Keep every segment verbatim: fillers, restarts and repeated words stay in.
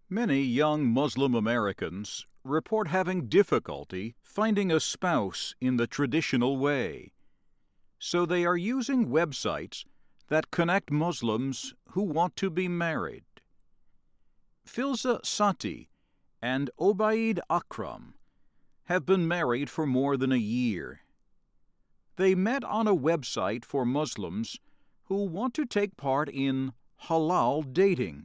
Many young Muslim Americans report having difficulty finding a spouse in the traditional way, so they are using websites that connect Muslims who want to be married. Filza Sati and Obaid Akram have been married for more than a year. They met on a website for Muslims who want to take part in halal dating.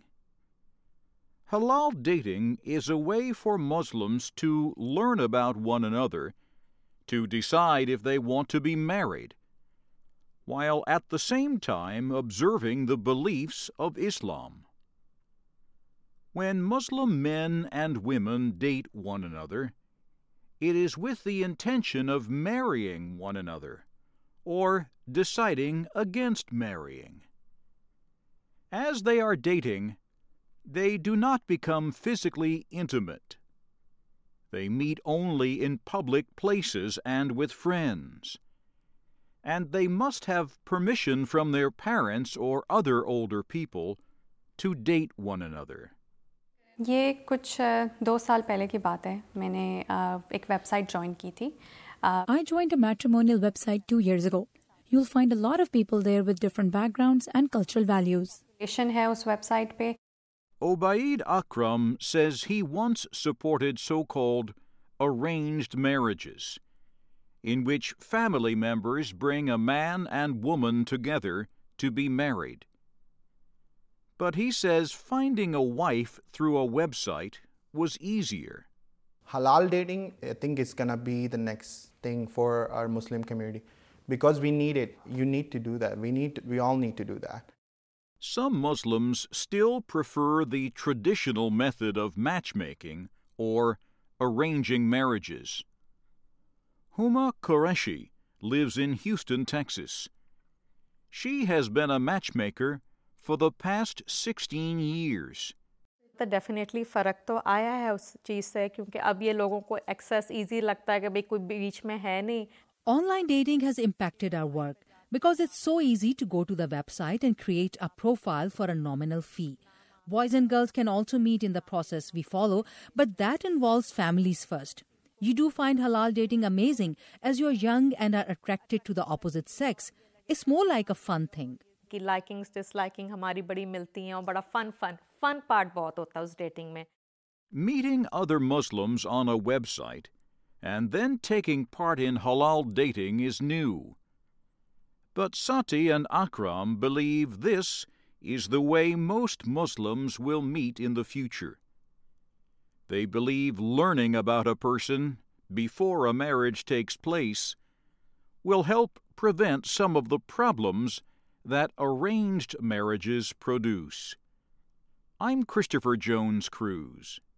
Halal dating is a way for Muslims to learn about one another, to decide if they want to be married, while at the same time observing the beliefs of Islam. When Muslim men and women date one another, it is with the intention of marrying one another, or deciding against marrying. As they are dating, they do not become physically intimate. They meet only in public places and with friends. And they must have permission from their parents or other older people to date one another. ये कुछ दो साल पहले की बात है. मैंने एक वेबसाइट ज्वाइन की थी. I joined a matrimonial website two years ago. You'll find a lot of people there with different backgrounds and cultural values. है उस वेबसाइट पे. Obaid Akram says he once supported so-called arranged marriages, in which family members bring a man and woman together to be married. But he says finding a wife through a website was easier. Halal dating, I think, is going to be the next thing for our Muslim community because we need it. You need to do that. We need. To, we all need to do that. Some Muslims still prefer the traditional method of matchmaking or arranging marriages. Huma Qureshi lives in Houston, Texas. She has been a matchmaker for the past sixteen years. तो definitely फ़र्क तो आया है उस चीज़ से क्योंकि अब ये लोगों को एक्सेस इजी लगता है कि भाई कोई बीच में है नहीं. Online dating has impacted our work because it's so easy to go to the website and create a profile for a nominal fee. Boys and girls can also meet in the process we follow, but that involves families first. You do find halal dating amazing as you're young and are attracted to the opposite sex. It's more like a fun thing. कि likings disliking हमारी बड़ी मिलती हैं और बड़ा fun fun fun part बहुत होता है उस डेटिंग में. Meeting other Muslims on a website and then taking part in halal dating is new. But Sati and Akram believe this is the way most Muslims will meet in the future. They believe learning about a person before a marriage takes place will help prevent some of the problems that arranged marriages produce. I'm Christopher Jones Cruz.